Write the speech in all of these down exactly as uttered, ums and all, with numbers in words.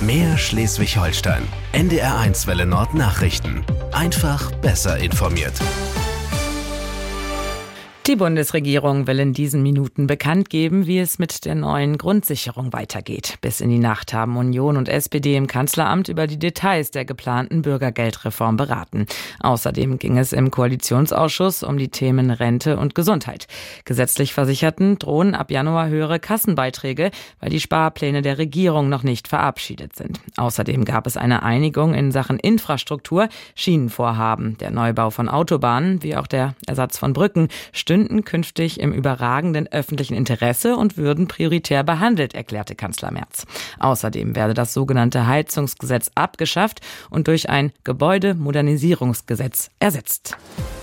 Mehr Schleswig-Holstein. N D R eins Welle Nord Nachrichten. Einfach besser informiert. Die Bundesregierung will in diesen Minuten bekannt geben, wie es mit der neuen Grundsicherung weitergeht. Bis in die Nacht haben Union und S P D im Kanzleramt über die Details der geplanten Bürgergeldreform beraten. Außerdem ging es im Koalitionsausschuss um die Themen Rente und Gesundheit. Gesetzlich Versicherten drohen ab Januar höhere Kassenbeiträge, weil die Sparpläne der Regierung noch nicht verabschiedet sind. Außerdem gab es eine Einigung in Sachen Infrastruktur, Schienenvorhaben. Der Neubau von Autobahnen wie auch der Ersatz von Brücken stünden künftig im überragenden öffentlichen Interesse und würden prioritär behandelt, erklärte Kanzler Merz. Außerdem werde das sogenannte Heizungsgesetz abgeschafft und durch ein Gebäudemodernisierungsgesetz ersetzt.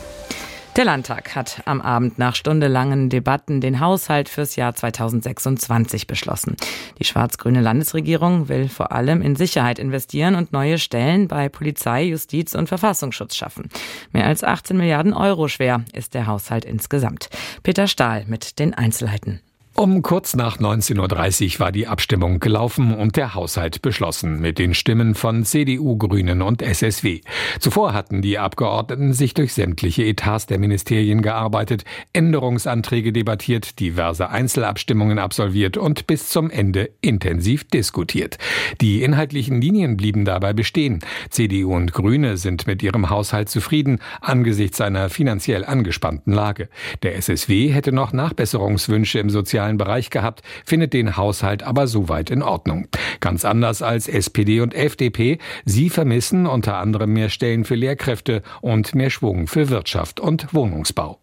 Der Landtag hat am Abend nach stundenlangen Debatten den Haushalt fürs Jahr zweitausendsechsundzwanzig beschlossen. Die schwarz-grüne Landesregierung will vor allem in Sicherheit investieren und neue Stellen bei Polizei, Justiz und Verfassungsschutz schaffen. Mehr als achtzehn Milliarden Euro schwer ist der Haushalt insgesamt. Peter Stahl mit den Einzelheiten. Um kurz nach neunzehn Uhr dreißig war die Abstimmung gelaufen und der Haushalt beschlossen mit den Stimmen von C D U, Grünen und S S W. Zuvor hatten die Abgeordneten sich durch sämtliche Etats der Ministerien gearbeitet, Änderungsanträge debattiert, diverse Einzelabstimmungen absolviert und bis zum Ende intensiv diskutiert. Die inhaltlichen Linien blieben dabei bestehen. C D U und Grüne sind mit ihrem Haushalt zufrieden angesichts einer finanziell angespannten Lage. Der S S W hätte noch Nachbesserungswünsche im sozialen Bereich gehabt, findet den Haushalt aber soweit in Ordnung. Ganz anders als S P D und F D P. Sie vermissen unter anderem mehr Stellen für Lehrkräfte und mehr Schwung für Wirtschaft und Wohnungsbau.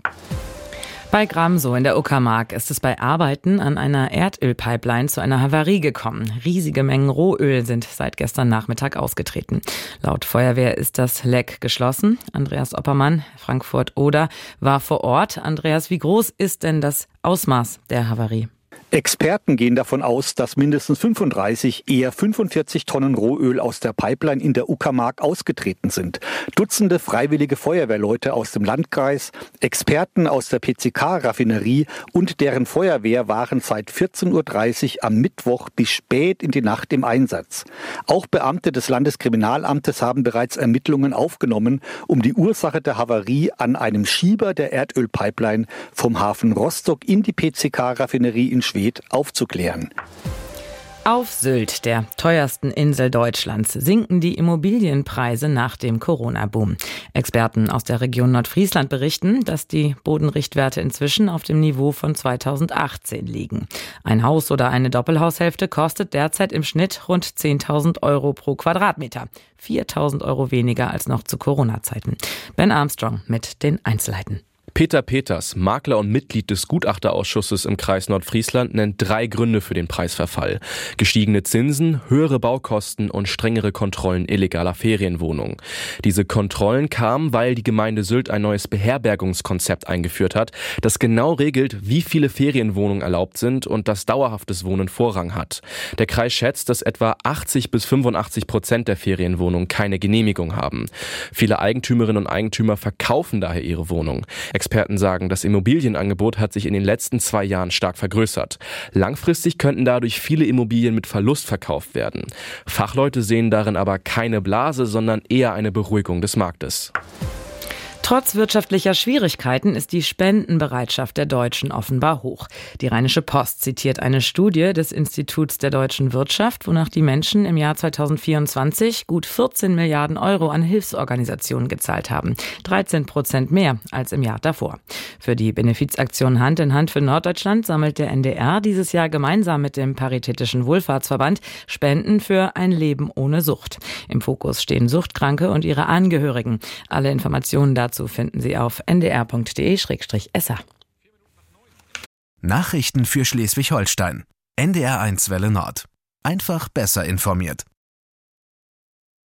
Bei Gramsow in der Uckermark ist es bei Arbeiten an einer Erdölpipeline zu einer Havarie gekommen. Riesige Mengen Rohöl sind seit gestern Nachmittag ausgetreten. Laut Feuerwehr ist das Leck geschlossen. Andreas Oppermann, Frankfurt-Oder, war vor Ort. Andreas, wie groß ist denn das Ausmaß der Havarie? Experten gehen davon aus, dass mindestens fünfunddreißig, eher fünfundvierzig Tonnen Rohöl aus der Pipeline in der Uckermark ausgetreten sind. Dutzende freiwillige Feuerwehrleute aus dem Landkreis, Experten aus der P C K-Raffinerie und deren Feuerwehr waren seit vierzehn Uhr dreißig am Mittwoch bis spät in die Nacht im Einsatz. Auch Beamte des Landeskriminalamtes haben bereits Ermittlungen aufgenommen, um die Ursache der Havarie an einem Schieber der Erdölpipeline vom Hafen Rostock in die P C K-Raffinerie in Schwedt aufzuklären. Auf Sylt, der teuersten Insel Deutschlands, sinken die Immobilienpreise nach dem Corona-Boom. Experten aus der Region Nordfriesland berichten, dass die Bodenrichtwerte inzwischen auf dem Niveau von zweitausendachtzehn liegen. Ein Haus oder eine Doppelhaushälfte kostet derzeit im Schnitt rund zehntausend Euro pro Quadratmeter. viertausend Euro weniger als noch zu Corona-Zeiten. Ben Armstrong mit den Einzelheiten. Peter Peters, Makler und Mitglied des Gutachterausschusses im Kreis Nordfriesland, nennt drei Gründe für den Preisverfall. Gestiegene Zinsen, höhere Baukosten und strengere Kontrollen illegaler Ferienwohnungen. Diese Kontrollen kamen, weil die Gemeinde Sylt ein neues Beherbergungskonzept eingeführt hat, das genau regelt, wie viele Ferienwohnungen erlaubt sind und dass dauerhaftes Wohnen Vorrang hat. Der Kreis schätzt, dass etwa achtzig bis fünfundachtzig Prozent der Ferienwohnungen keine Genehmigung haben. Viele Eigentümerinnen und Eigentümer verkaufen daher ihre Wohnung. Experten sagen, das Immobilienangebot hat sich in den letzten zwei Jahren stark vergrößert. Langfristig könnten dadurch viele Immobilien mit Verlust verkauft werden. Fachleute sehen darin aber keine Blase, sondern eher eine Beruhigung des Marktes. Trotz wirtschaftlicher Schwierigkeiten ist die Spendenbereitschaft der Deutschen offenbar hoch. Die Rheinische Post zitiert eine Studie des Instituts der deutschen Wirtschaft, wonach die Menschen im Jahr zweitausendvierundzwanzig gut vierzehn Milliarden Euro an Hilfsorganisationen gezahlt haben. dreizehn Prozent mehr als im Jahr davor. Für die Benefizaktion Hand in Hand für Norddeutschland sammelt der N D R dieses Jahr gemeinsam mit dem Paritätischen Wohlfahrtsverband Spenden für ein Leben ohne Sucht. Im Fokus stehen Suchtkranke und ihre Angehörigen. Alle Informationen dazu finden Sie auf n d r punkt d e slash s a. Nachrichten für Schleswig-Holstein. N D R eins Welle Nord. Einfach besser informiert.